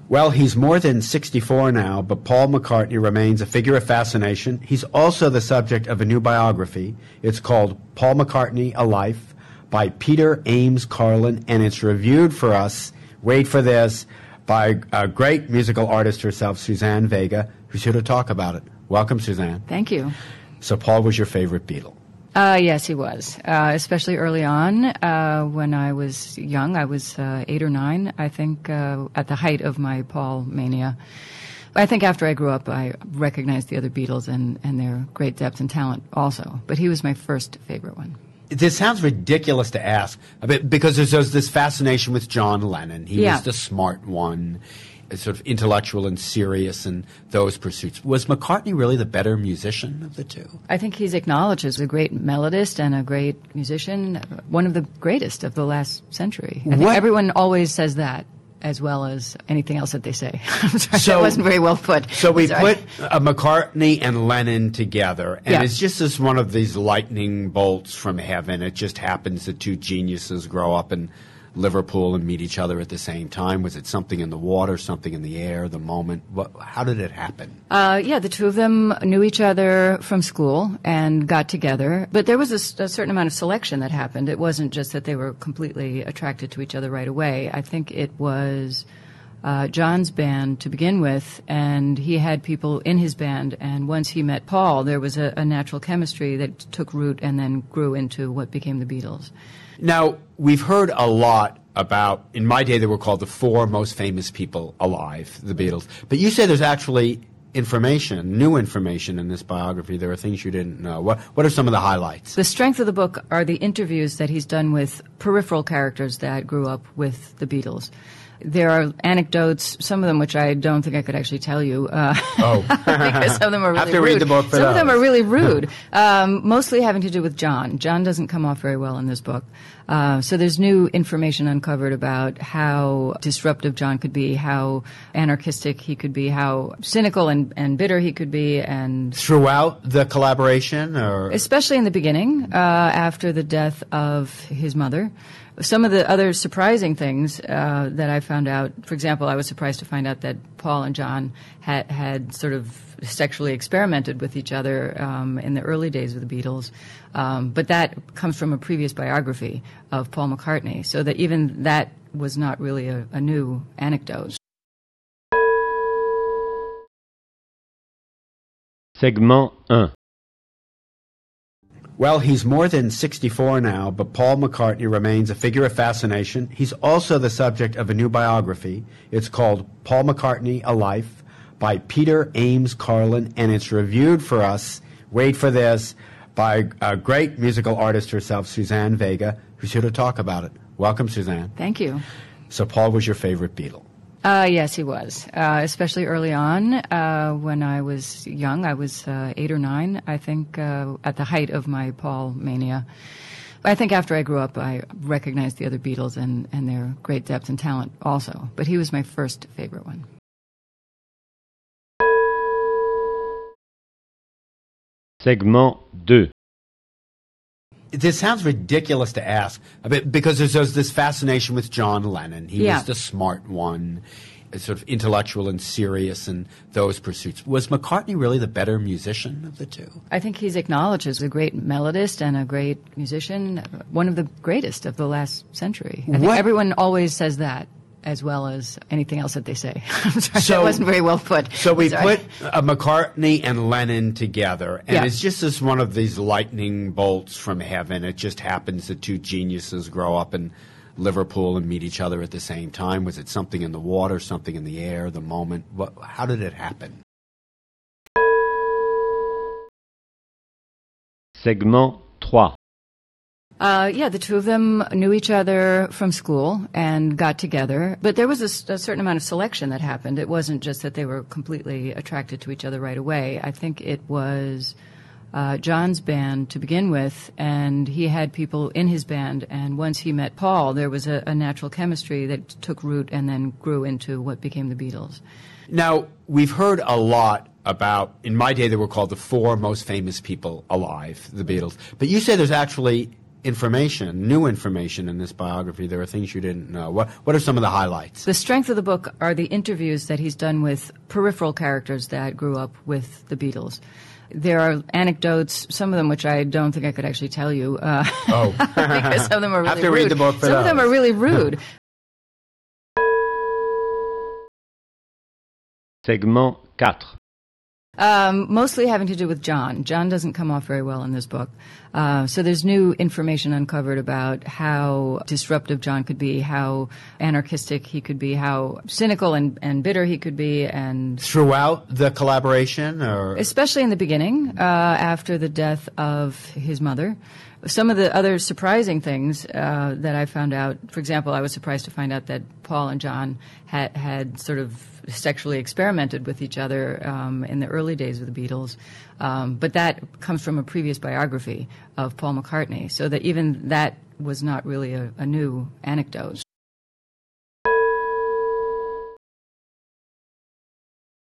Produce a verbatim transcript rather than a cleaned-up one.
Well, he's more than sixty-four now, but Paul McCartney remains a figure of fascination. He's also the subject of a new biography. It's called Paul McCartney, A Life, by Peter Ames Carlin, and it's reviewed for us, wait for this, by a great musical artist herself, Suzanne Vega, who's here to talk about it. Welcome, Suzanne. Thank you. So Paul was your favorite Beatle? Uh, yes, he was, uh, especially early on uh, when I was young. I was uh, eight or nine, I think, uh, at the height of my Paul mania. I think after I grew up, I recognized the other Beatles and, and their great depth and talent also. But he was my first favorite one. This sounds ridiculous to ask, because there's, there's this fascination with John Lennon. He yeah. was the smart one, sort of intellectual and serious in those pursuits. Was McCartney really the better musician of the two? I think he's acknowledged as a great melodist and a great musician, one of the greatest of the last century. I think what? everyone always says that, as well as anything else that they say. I'm sorry, so, that wasn't very well put. So we sorry. put uh, McCartney and Lennon together, and yeah. it's just as one of these lightning bolts from heaven. It just happens that two geniuses grow up in Liverpool and meet each other at the same time. Was it something in the water, something in the air, the moment? What, how did it happen? Uh, yeah, the two of them knew each other from school and got together. But there was a, a certain amount of selection that happened. It wasn't just that they were completely attracted to each other right away. I think it was uh, John's band to begin with, and he had people in his band. And once he met Paul, there was a, a natural chemistry that took root and then grew into what became the Beatles. Now, we've heard a lot about, in my day they were called the four most famous people alive, the Beatles. But you say there's actually information, new information in this biography. There are things you didn't know. What, what are some of the highlights? The strength of the book are the interviews that he's done with peripheral characters that grew up with the Beatles. There are anecdotes, some of them which I don't think I could actually tell you, uh, oh. because some of them are really I have to rude. read the book for some those. of them are really rude, um, mostly having to do with John. John doesn't come off very well in this book. Uh, so there's new information uncovered about how disruptive John could be, how anarchistic he could be, how cynical and, and bitter he could be, and throughout the collaboration, or especially in the beginning, uh, after the death of his mother. Some of the other surprising things uh, that I found out, for example, I was surprised to find out that Paul and John had, had sort of sexually experimented with each other um, in the early days of the Beatles. Um, but that comes from a previous biography of Paul McCartney, so that even that was not really a, a new anecdote. Segment one. Well, he's more than sixty-four now, but Paul McCartney remains a figure of fascination. He's also the subject of a new biography. It's called Paul McCartney, A Life, by Peter Ames Carlin, and it's reviewed for us, wait for this, by a great musical artist herself, Suzanne Vega, who's here to talk about it. Welcome, Suzanne. Thank you. So Paul was your favorite Beatle? Uh, yes, he was, uh, especially early on uh, when I was young. I was uh, eight or nine, I think, uh, at the height of my Paul mania. I think after I grew up, I recognized the other Beatles and, and their great depth and talent also. But he was my first favorite one. Segment two. This sounds ridiculous to ask, because there's, there's this fascination with John Lennon. He yeah. was the smart one, sort of intellectual and serious in those pursuits. Was McCartney really the better musician of the two? I think he's acknowledged as a great melodist and a great musician, one of the greatest of the last century. I think what? everyone always says that, as well as anything else that they say. I'm sorry, so, that wasn't very well put. So we sorry. put uh, McCartney and Lennon together, and yeah. it's just as one of these lightning bolts from heaven. It just happens that two geniuses grow up in Liverpool and meet each other at the same time. Was it something in the water, something in the air, the moment? What, how did it happen? Segment three. Uh, yeah, the two of them knew each other from school and got together. But there was a, a certain amount of selection that happened. It wasn't just that they were completely attracted to each other right away. I think it was uh, John's band to begin with, and he had people in his band. And once he met Paul, there was a, a natural chemistry that took root and then grew into what became the Beatles. Now, we've heard a lot about, in my day they were called the four most famous people alive, the Beatles. But you say there's actually information, new information in this biography. There are things you didn't know. What, what are some of the highlights? The strength of the book are the interviews that he's done with peripheral characters that grew up with the Beatles. There are anecdotes, some of them which I don't think I could actually tell you, uh, oh. because some of them are really Have to rude. read the book for some those. of them are really rude. Segment quatre. Um, mostly having to do with John. John doesn't come off very well in this book. Uh, so there's new information uncovered about how disruptive John could be, how anarchistic he could be, how cynical and, and bitter he could be, and Throughout the collaboration, or especially in the beginning, uh, after the death of his mother. Some of the other surprising things uh, that I found out, for example, I was surprised to find out that Paul and John had, had sort of sexually experimented with each other um, in the early days of the Beatles. Um, but that comes from a previous biography of Paul McCartney, so that even that was not really a, a new anecdote.